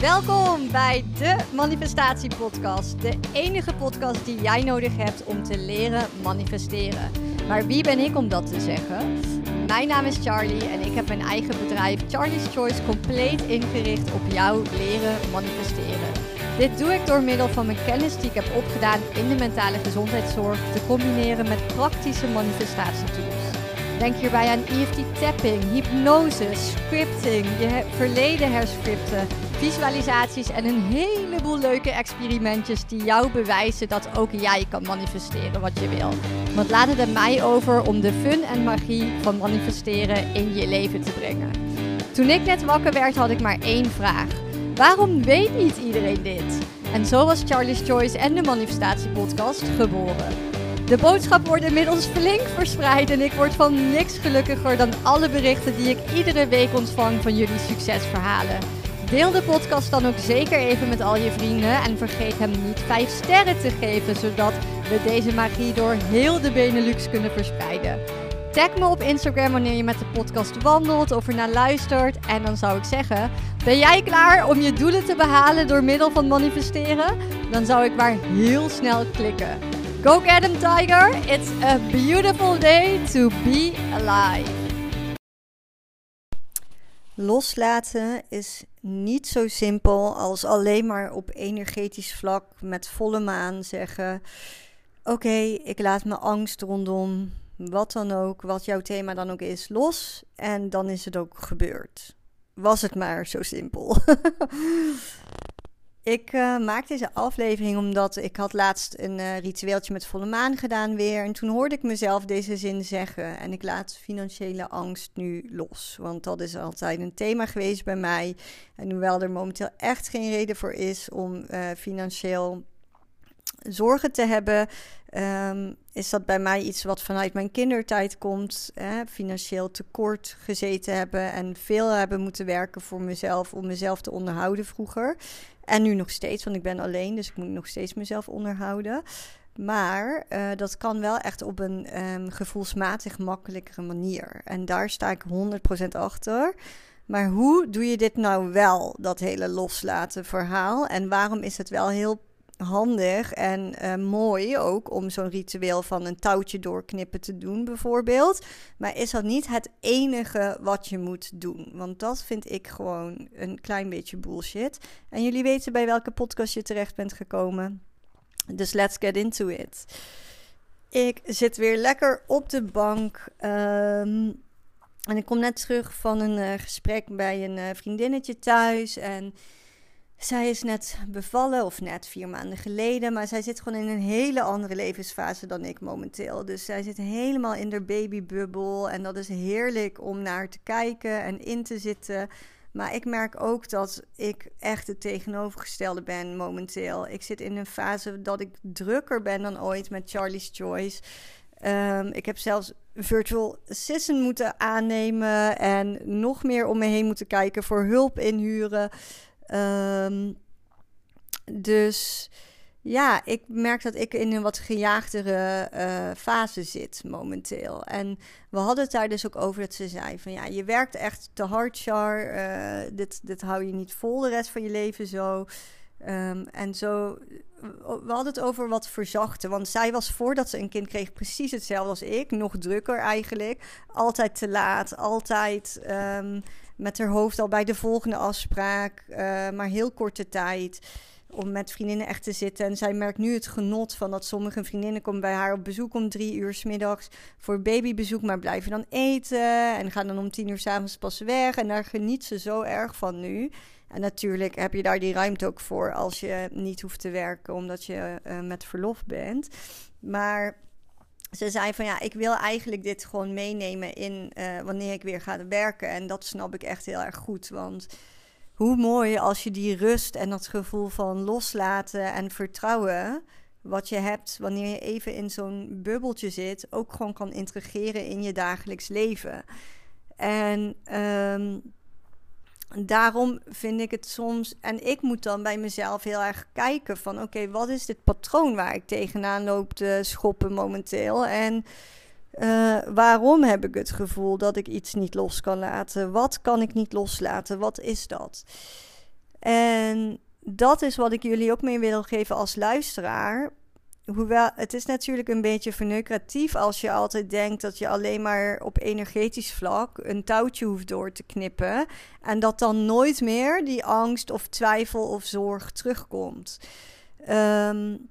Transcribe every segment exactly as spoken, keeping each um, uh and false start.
Welkom bij de Manifestatie Podcast. De enige podcast die jij nodig hebt om te leren manifesteren. Maar wie ben ik om dat te zeggen? Mijn naam is Charlie en ik heb mijn eigen bedrijf Charlie's Choice compleet ingericht op jou leren manifesteren. Dit doe ik door middel van mijn kennis die ik heb opgedaan in de mentale gezondheidszorg te combineren met praktische manifestatietools. Denk hierbij aan E F T-tapping, hypnose, scripting, je verleden herscripten, visualisaties en een heleboel leuke experimentjes die jou bewijzen dat ook jij kan manifesteren wat je wil. Want laat het aan mij over om de fun en magie van manifesteren in je leven te brengen. Toen ik net wakker werd had ik maar één vraag. Waarom weet niet iedereen dit? En zo was Charlie's Choice en de Manifestatie Podcast geboren. De boodschap wordt inmiddels flink verspreid en ik word van niks gelukkiger dan alle berichten die ik iedere week ontvang van jullie succesverhalen. Deel de podcast dan ook zeker even met al je vrienden en vergeet hem niet vijf sterren te geven, zodat we deze magie door heel de Benelux kunnen verspreiden. Tag me op Instagram wanneer je met de podcast wandelt of ernaar luistert en dan zou ik zeggen, ben jij klaar om je doelen te behalen door middel van manifesteren? Dan zou ik maar heel snel klikken. Go get him, Tiger! It's a beautiful day to be alive. Loslaten is niet zo simpel als alleen maar op energetisch vlak met volle maan zeggen: Oké, okay, ik laat mijn angst rondom wat dan ook, wat jouw thema dan ook is, los en dan is het ook gebeurd. Was het maar zo simpel. Ik uh, maak deze aflevering omdat ik had laatst een uh, ritueeltje met volle maan gedaan weer. En toen hoorde ik mezelf deze zin zeggen. En ik laat financiële angst nu los. Want dat is altijd een thema geweest bij mij. En hoewel er momenteel echt geen reden voor is om uh, financieel zorgen te hebben, um, is dat bij mij iets wat vanuit mijn kindertijd komt. Hè, financieel tekort gezeten hebben en veel hebben moeten werken voor mezelf om mezelf te onderhouden vroeger. En nu nog steeds, want ik ben alleen, dus ik moet nog steeds mezelf onderhouden. Maar uh, dat kan wel echt op een um, gevoelsmatig makkelijkere manier. En daar sta ik honderd procent achter. Maar hoe doe je dit nou wel, dat hele loslaten verhaal? En waarom is het wel heel handig en uh, mooi ook om zo'n ritueel van een touwtje doorknippen te doen bijvoorbeeld. Maar is dat niet het enige wat je moet doen? Want dat vind ik gewoon een klein beetje bullshit. En jullie weten bij welke podcast je terecht bent gekomen. Dus let's get into it. Ik zit weer lekker op de bank. Um, en ik kom net terug van een uh, gesprek bij een uh, vriendinnetje thuis. En zij is net bevallen, of net vier maanden geleden, maar zij zit gewoon in een hele andere levensfase dan ik momenteel. Dus zij zit helemaal in haar babybubbel en dat is heerlijk om naar te kijken en in te zitten. Maar ik merk ook dat ik echt het tegenovergestelde ben momenteel. Ik zit in een fase dat ik drukker ben dan ooit met Charlie's Choice. Um, ik heb zelfs virtual assistant moeten aannemen en nog meer om me heen moeten kijken voor hulp inhuren. Um, dus ja, ik merk dat ik in een wat gejaagdere uh, fase zit momenteel. En we hadden het daar dus ook over dat ze zei van ja, je werkt echt te hard, Char. Uh, dit, dit hou je niet vol de rest van je leven zo. Um, en zo, we hadden het over wat verzachten. Want zij was voordat ze een kind kreeg precies hetzelfde als ik. Nog drukker eigenlijk. Altijd te laat, altijd Um, met haar hoofd al bij de volgende afspraak, uh, maar heel korte tijd om met vriendinnen echt te zitten. En zij merkt nu het genot van dat sommige vriendinnen komen bij haar op bezoek om drie uur 's middags voor babybezoek, maar blijven dan eten en gaan dan om tien uur 's avonds pas weg. En daar geniet ze zo erg van nu. En natuurlijk heb je daar die ruimte ook voor als je niet hoeft te werken, omdat je uh, met verlof bent. Maar ze zei van ja, ik wil eigenlijk dit gewoon meenemen in uh, wanneer ik weer ga werken. En dat snap ik echt heel erg goed. Want hoe mooi als je die rust en dat gevoel van loslaten en vertrouwen wat je hebt wanneer je even in zo'n bubbeltje zit, ook gewoon kan integreren in je dagelijks leven. En um, daarom vind ik het soms, en ik moet dan bij mezelf heel erg kijken van oké, okay, wat is dit patroon waar ik tegenaan loop te schoppen momenteel? En uh, waarom heb ik het gevoel dat ik iets niet los kan laten? Wat kan ik niet loslaten? Wat is dat? En dat is wat ik jullie ook mee wil geven als luisteraar. Hoewel, het is natuurlijk een beetje verneukeratief als je altijd denkt dat je alleen maar op energetisch vlak een touwtje hoeft door te knippen. En dat dan nooit meer die angst of twijfel of zorg terugkomt. Um,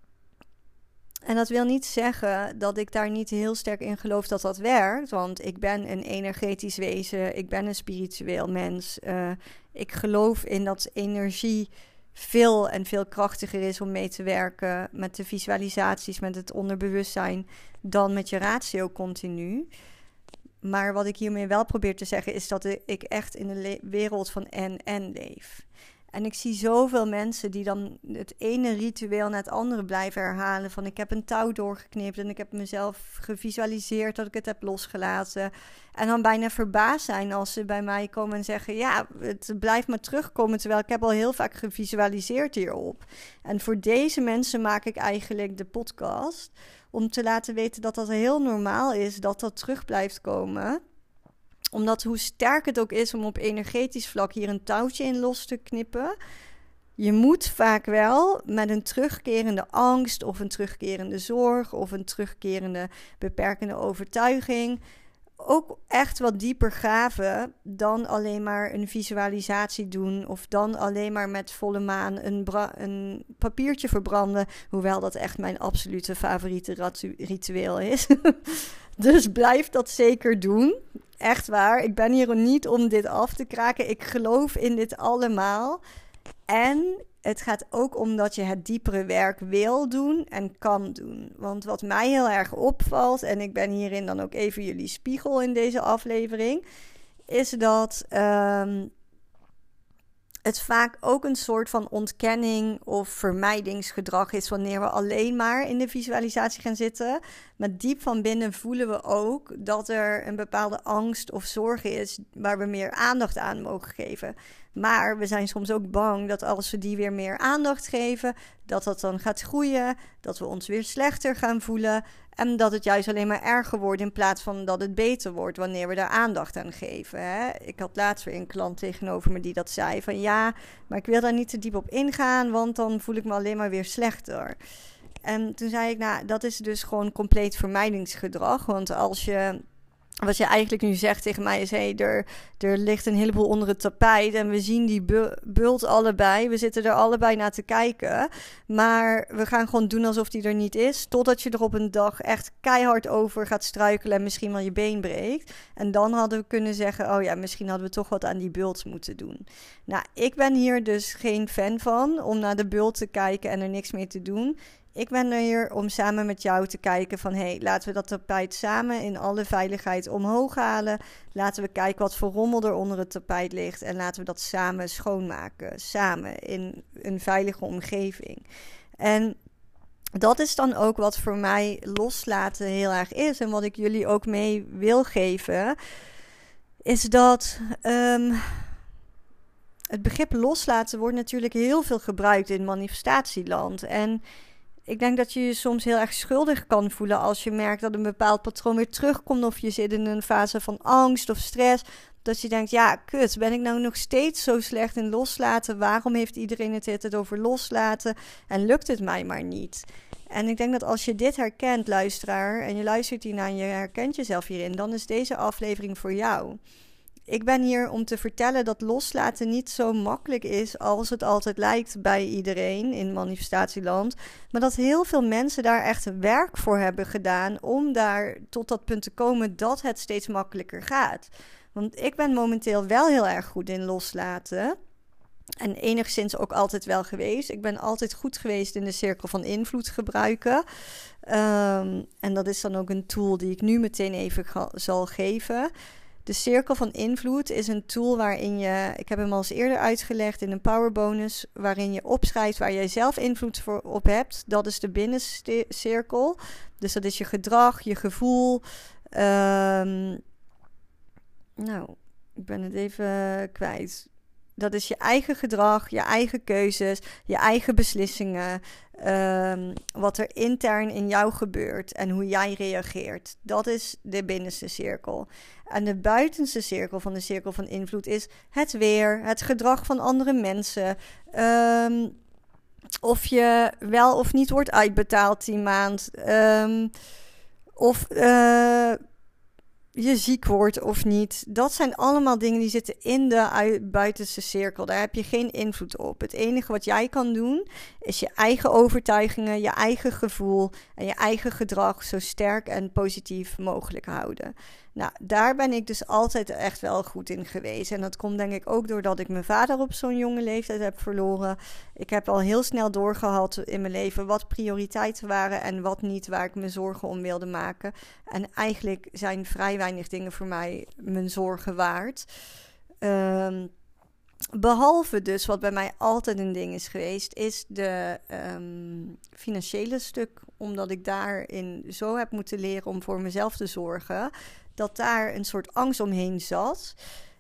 en dat wil niet zeggen dat ik daar niet heel sterk in geloof dat dat werkt. Want ik ben een energetisch wezen, ik ben een spiritueel mens. Uh, ik geloof in dat energie veel en veel krachtiger is om mee te werken met de visualisaties, met het onderbewustzijn, dan met je ratio continu. Maar wat ik hiermee wel probeer te zeggen is dat ik echt in een le- wereld van en-en leef. En ik zie zoveel mensen die dan het ene ritueel na het andere blijven herhalen. Van ik heb een touw doorgeknipt en ik heb mezelf gevisualiseerd dat ik het heb losgelaten. En dan bijna verbaasd zijn als ze bij mij komen en zeggen, ja, het blijft maar terugkomen terwijl ik heb al heel vaak gevisualiseerd hierop. En voor deze mensen maak ik eigenlijk de podcast om te laten weten dat dat heel normaal is, dat dat terug blijft komen. Omdat hoe sterk het ook is om op energetisch vlak hier een touwtje in los te knippen, je moet vaak wel met een terugkerende angst of een terugkerende zorg of een terugkerende beperkende overtuiging ook echt wat dieper graven dan alleen maar een visualisatie doen of dan alleen maar met volle maan een, bra- een papiertje verbranden, hoewel dat echt mijn absolute favoriete ratu- ritueel is. Dus blijf dat zeker doen. Echt waar, ik ben hier niet om dit af te kraken. Ik geloof in dit allemaal. En het gaat ook om dat je het diepere werk wil doen en kan doen. Want wat mij heel erg opvalt, en ik ben hierin dan ook even jullie spiegel in deze aflevering, is dat um, het vaak ook een soort van ontkenning of vermijdingsgedrag is wanneer we alleen maar in de visualisatie gaan zitten. Maar diep van binnen voelen we ook dat er een bepaalde angst of zorg is waar we meer aandacht aan mogen geven. Maar we zijn soms ook bang dat als we die weer meer aandacht geven, dat dat dan gaat groeien, dat we ons weer slechter gaan voelen en dat het juist alleen maar erger wordt in plaats van dat het beter wordt wanneer we daar aandacht aan geven. Hè? Ik had laatst weer een klant tegenover me die dat zei van ja, maar ik wil daar niet te diep op ingaan, want dan voel ik me alleen maar weer slechter. En toen zei ik, nou, dat is dus gewoon compleet vermijdingsgedrag, want als je... Wat je eigenlijk nu zegt tegen mij is, hé, hey, er, er ligt een heleboel onder het tapijt en we zien die bu- bult allebei. We zitten er allebei naar te kijken, maar we gaan gewoon doen alsof die er niet is, totdat je er op een dag echt keihard over gaat struikelen en misschien wel je been breekt. En dan hadden we kunnen zeggen, oh ja, misschien hadden we toch wat aan die bult moeten doen. Nou, ik ben hier dus geen fan van, om naar de bult te kijken en er niks mee te doen. Ik ben er hier om samen met jou te kijken van, hé, hey, laten we dat tapijt samen in alle veiligheid omhoog halen. Laten we kijken wat voor rommel er onder het tapijt ligt en laten we dat samen schoonmaken. Samen in een veilige omgeving. En dat is dan ook wat voor mij loslaten heel erg is. En wat ik jullie ook mee wil geven, is dat Um, het begrip loslaten wordt natuurlijk heel veel gebruikt in manifestatieland. En ik denk dat je je soms heel erg schuldig kan voelen als je merkt dat een bepaald patroon weer terugkomt of je zit in een fase van angst of stress. Dat je denkt, ja, kut, ben ik nou nog steeds zo slecht in loslaten? Waarom heeft iedereen het het over loslaten en lukt het mij maar niet? En ik denk dat als je dit herkent, luisteraar, en je luistert hiernaar en je herkent jezelf hierin, dan is deze aflevering voor jou. Ik ben hier om te vertellen dat loslaten niet zo makkelijk is als het altijd lijkt bij iedereen in manifestatieland. Maar dat heel veel mensen daar echt werk voor hebben gedaan om daar tot dat punt te komen dat het steeds makkelijker gaat. Want ik ben momenteel wel heel erg goed in loslaten. En enigszins ook altijd wel geweest. Ik ben altijd goed geweest in de cirkel van invloed gebruiken. Um, en dat is dan ook een tool die ik nu meteen even ga, zal geven. De cirkel van invloed is een tool waarin je, ik heb hem al eens eerder uitgelegd in een powerbonus, waarin je opschrijft waar jij zelf invloed voor op hebt. Dat is de binnencirkel. Dus dat is je gedrag, je gevoel. Um, nou, ik ben het even kwijt. Dat is je eigen gedrag, je eigen keuzes, je eigen beslissingen. Um, wat er intern in jou gebeurt en hoe jij reageert. Dat is de binnenste cirkel. En de buitenste cirkel van de cirkel van invloed is het weer, het gedrag van andere mensen. Um, of je wel of niet wordt uitbetaald die maand. Um, of uh, je ziek wordt of niet. Dat zijn allemaal dingen die zitten in de buitenste cirkel. Daar heb je geen invloed op. Het enige wat jij kan doen is je eigen overtuigingen, je eigen gevoel en je eigen gedrag zo sterk en positief mogelijk houden. Nou, daar ben ik dus altijd echt wel goed in geweest. En dat komt denk ik ook doordat ik mijn vader op zo'n jonge leeftijd heb verloren. Ik heb al heel snel doorgehad in mijn leven wat prioriteiten waren en wat niet, waar ik me zorgen om wilde maken. En eigenlijk zijn vrij weinig dingen voor mij mijn zorgen waard. Um, behalve dus wat bij mij altijd een ding is geweest, is de um, financiële stuk. Omdat ik daarin zo heb moeten leren om voor mezelf te zorgen, dat daar een soort angst omheen zat.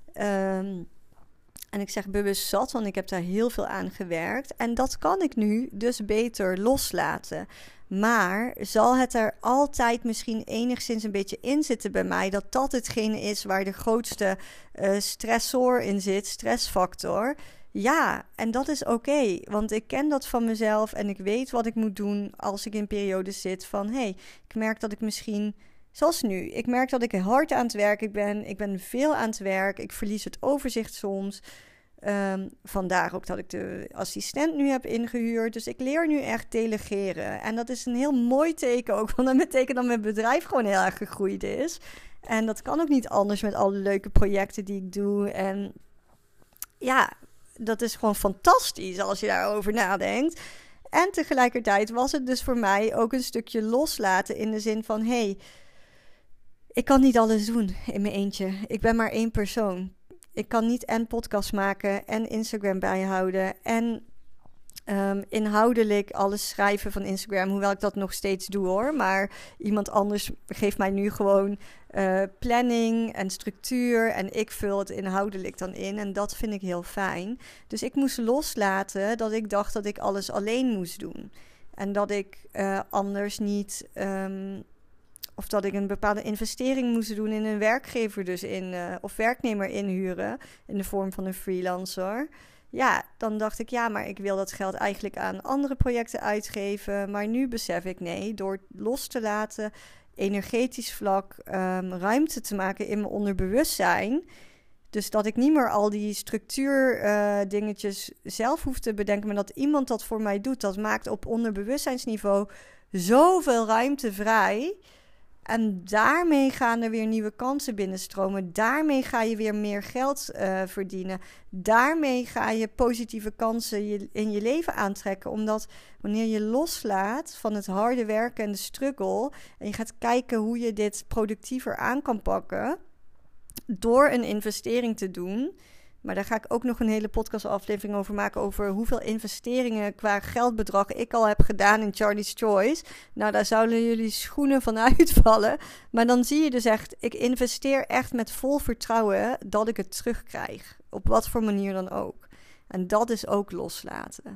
Um, en ik zeg bewust zat, want ik heb daar heel veel aan gewerkt. En dat kan ik nu dus beter loslaten. Maar zal het er altijd misschien enigszins een beetje in zitten bij mij, dat dat hetgene is waar de grootste uh, stressor in zit, stressfactor? Ja, en dat is oké, okay, want ik ken dat van mezelf en ik weet wat ik moet doen als ik in periodes zit van, hé, hey, ik merk dat ik misschien, zoals nu, ik merk dat ik hard aan het werken ben, ik ben veel aan het werk, ik verlies het overzicht soms. Um, vandaar ook dat ik de assistent nu heb ingehuurd. Dus ik leer nu echt delegeren. En dat is een heel mooi teken ook, want dat betekent dat mijn bedrijf gewoon heel erg gegroeid is. En dat kan ook niet anders met alle leuke projecten die ik doe. En ja, dat is gewoon fantastisch als je daarover nadenkt. En tegelijkertijd was het dus voor mij ook een stukje loslaten in de zin van, hé, hey, ik kan niet alles doen in mijn eentje. Ik ben maar één persoon. Ik kan niet en podcast maken en Instagram bijhouden en um, inhoudelijk alles schrijven van Instagram. Hoewel ik dat nog steeds doe hoor. Maar iemand anders geeft mij nu gewoon uh, planning en structuur. En ik vul het inhoudelijk dan in. En dat vind ik heel fijn. Dus ik moest loslaten dat ik dacht dat ik alles alleen moest doen. En dat ik uh, anders niet... Um, Of dat ik een bepaalde investering moest doen in een werkgever dus in, uh, of werknemer inhuren in de vorm van een freelancer. Ja, dan dacht ik, ja, maar ik wil dat geld eigenlijk aan andere projecten uitgeven. Maar nu besef ik, nee, door het los te laten, energetisch vlak, um, ruimte te maken in mijn onderbewustzijn. Dus dat ik niet meer al die structuur uh, dingetjes zelf hoef te bedenken, maar dat iemand dat voor mij doet. Dat maakt op onderbewustzijnsniveau zoveel ruimte vrij. En daarmee gaan er weer nieuwe kansen binnenstromen. Daarmee ga je weer meer geld uh, verdienen. Daarmee ga je positieve kansen je, in je leven aantrekken. Omdat wanneer je loslaat van het harde werken en de struggle, en je gaat kijken hoe je dit productiever aan kan pakken door een investering te doen. Maar daar ga ik ook nog een hele podcastaflevering over maken, over hoeveel investeringen qua geldbedrag ik al heb gedaan in Charlie's Choice. Nou, daar zouden jullie schoenen van uitvallen. Maar dan zie je dus echt, ik investeer echt met vol vertrouwen dat ik het terugkrijg. Op wat voor manier dan ook. En dat is ook loslaten.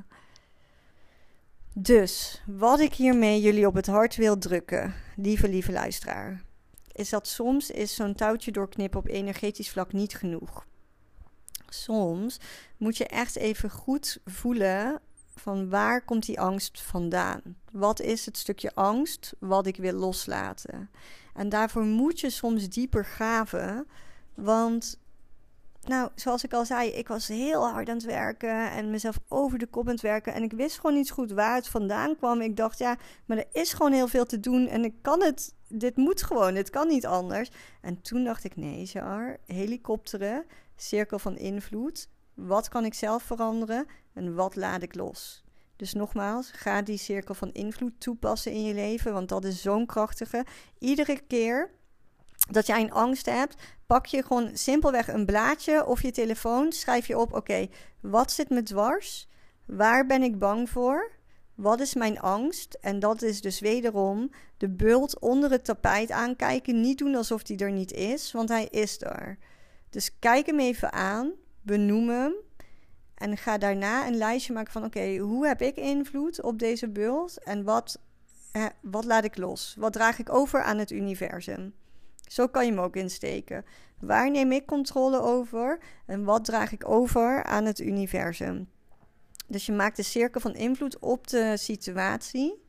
Dus, wat ik hiermee jullie op het hart wil drukken, lieve, lieve luisteraar, is dat soms is zo'n touwtje doorknippen op energetisch vlak niet genoeg. Soms moet je echt even goed voelen van waar komt die angst vandaan? Wat is het stukje angst wat ik wil loslaten? En daarvoor moet je soms dieper graven, want nou, zoals ik al zei, ik was heel hard aan het werken en mezelf over de kop aan het werken. En ik wist gewoon niet goed waar het vandaan kwam. Ik dacht, ja, maar er is gewoon heel veel te doen en ik kan het, dit moet gewoon, dit kan niet anders. En toen dacht ik, nee, Char, helikopteren, cirkel van invloed. Wat kan ik zelf veranderen en wat laat ik los? Dus nogmaals, ga die cirkel van invloed toepassen in je leven, want dat is zo'n krachtige. Iedere keer dat jij een angst hebt, pak je gewoon simpelweg een blaadje of je telefoon, schrijf je op, oké, okay, wat zit me dwars? Waar ben ik bang voor? Wat is mijn angst? En dat is dus wederom de bult onder het tapijt aankijken. Niet doen alsof die er niet is, want hij is er. Dus kijk hem even aan, benoem hem En ga daarna een lijstje maken van... oké, okay, hoe heb ik invloed op deze bult? En wat, eh, wat laat ik los? Wat draag ik over aan het universum? Zo kan je hem ook insteken. Waar neem ik controle over? En wat draag ik over aan het universum? Dus je maakt de cirkel van invloed op de situatie.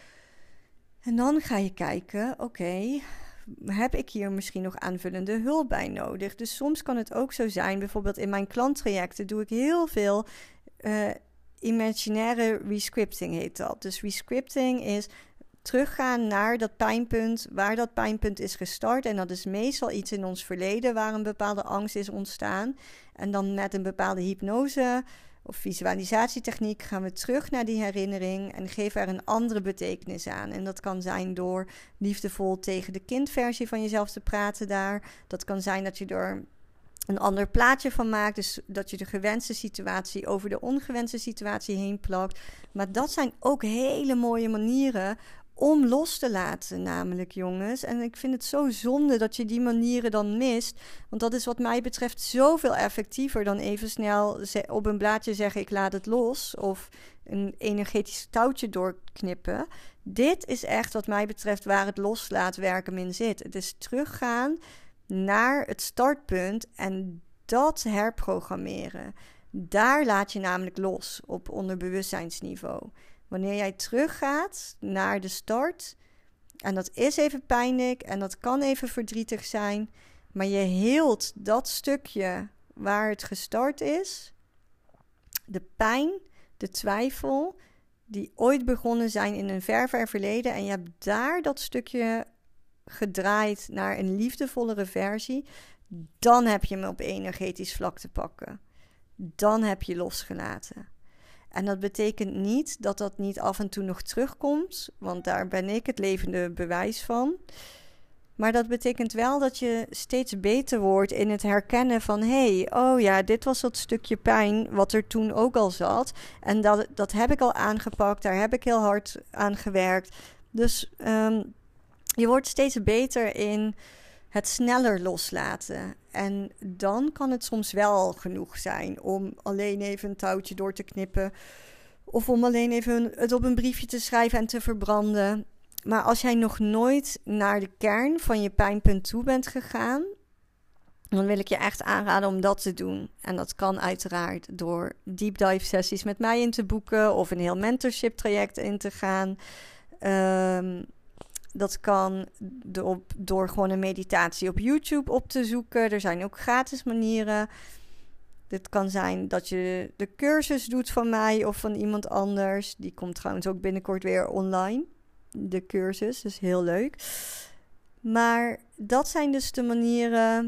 En dan ga je kijken, oké... Okay, heb ik hier misschien nog aanvullende hulp bij nodig? Dus soms kan het ook zo zijn, bijvoorbeeld in mijn klanttrajecten doe ik heel veel uh, imaginaire rescripting heet dat. Dus rescripting is teruggaan naar dat pijnpunt, waar dat pijnpunt is gestart. En dat is meestal iets in ons verleden waar een bepaalde angst is ontstaan. En dan met een bepaalde hypnose of visualisatietechniek gaan we terug naar die herinnering en geven er een andere betekenis aan. En dat kan zijn door liefdevol tegen de kindversie van jezelf te praten daar. Dat kan zijn dat je er een ander plaatje van maakt. Dus dat je de gewenste situatie over de ongewenste situatie heen plakt. Maar dat zijn ook hele mooie manieren om los te laten, namelijk, jongens. En ik vind het zo zonde dat je die manieren dan mist. Want dat is wat mij betreft zoveel effectiever dan even snel op een blaadje zeggen... ik laat het los of een energetisch touwtje doorknippen. Dit is echt wat mij betreft waar het loslaatwerken in zit. Het is teruggaan naar het startpunt en dat herprogrammeren. Daar laat je namelijk los op onderbewustzijnsniveau. Wanneer jij teruggaat naar de start, en dat is even pijnlijk en dat kan even verdrietig zijn, maar je heelt dat stukje waar het gestart is, de pijn, de twijfel, die ooit begonnen zijn in een ver, ver verleden, en je hebt daar dat stukje gedraaid naar een liefdevollere versie, dan heb je hem op energetisch vlak te pakken. Dan heb je losgelaten. En dat betekent niet dat dat niet af en toe nog terugkomt, want daar ben ik het levende bewijs van. Maar dat betekent wel dat je steeds beter wordt in het herkennen van... hé, hey, oh ja, dit was dat stukje pijn wat er toen ook al zat. En dat, dat heb ik al aangepakt, daar heb ik heel hard aan gewerkt. Dus um, je wordt steeds beter in het sneller loslaten. En dan kan het soms wel genoeg zijn om alleen even een touwtje door te knippen. Of om alleen even het op een briefje te schrijven en te verbranden. Maar als jij nog nooit naar de kern van je pijnpunt toe bent gegaan, dan wil ik je echt aanraden om dat te doen. En dat kan uiteraard door deep dive sessies met mij in te boeken of een heel mentorship traject in te gaan. Um, Dat kan door, door gewoon een meditatie op YouTube op te zoeken. Er zijn ook gratis manieren. Dit kan zijn dat je de cursus doet van mij of van iemand anders. Die komt trouwens ook binnenkort weer online. De cursus, dus heel leuk. Maar dat zijn dus de manieren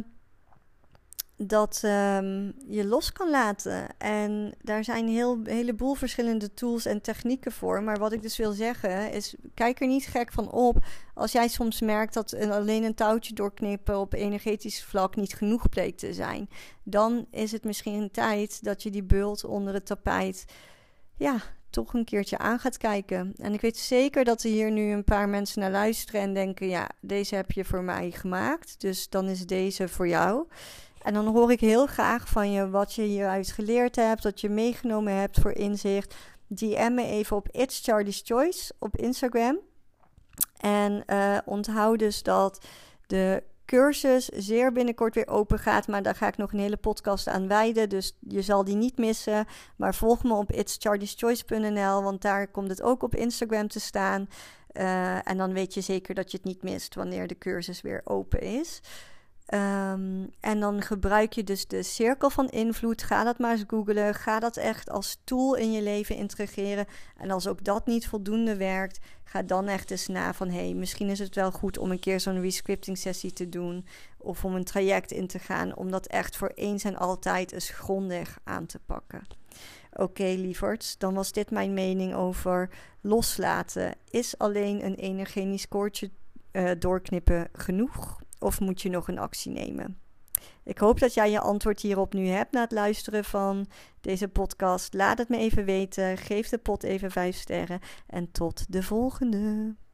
dat um, je los kan laten. En daar zijn heel, een heleboel verschillende tools en technieken voor. Maar wat ik dus wil zeggen is, kijk er niet gek van op als jij soms merkt dat een, alleen een touwtje doorknippen op energetisch vlak niet genoeg bleek te zijn. Dan is het misschien tijd dat je die bult onder het tapijt, ja, toch een keertje aan gaat kijken. En ik weet zeker dat er hier nu een paar mensen naar luisteren en denken, ja, deze heb je voor mij gemaakt, dus dan is deze voor jou. En dan hoor ik heel graag van je wat je hieruit geleerd hebt, wat je meegenomen hebt voor inzicht. D M me even op It's Charlie's Choice op Instagram. En uh, onthoud dus dat de cursus zeer binnenkort weer open gaat, maar daar ga ik nog een hele podcast aan wijden, dus je zal die niet missen. Maar volg me op its charlies choice punt n l, want daar komt het ook op Instagram te staan. Uh, en dan weet je zeker dat je het niet mist wanneer de cursus weer open is. Um, en dan gebruik je dus de cirkel van invloed. Ga dat maar eens googlen. Ga dat echt als tool in je leven integreren. En als ook dat niet voldoende werkt, ga dan echt eens na van, hé, hey, misschien is het wel goed om een keer zo'n rescripting sessie te doen. Of om een traject in te gaan. Om dat echt voor eens en altijd eens grondig aan te pakken. Oké, okay, lieverds, dan was dit mijn mening over loslaten. Is alleen een energetisch koordje uh, doorknippen genoeg? Of moet je nog een actie nemen? Ik hoop dat jij je antwoord hierop nu hebt na het luisteren van deze podcast. Laat het me even weten. Geef de pot even vijf sterren. En tot de volgende.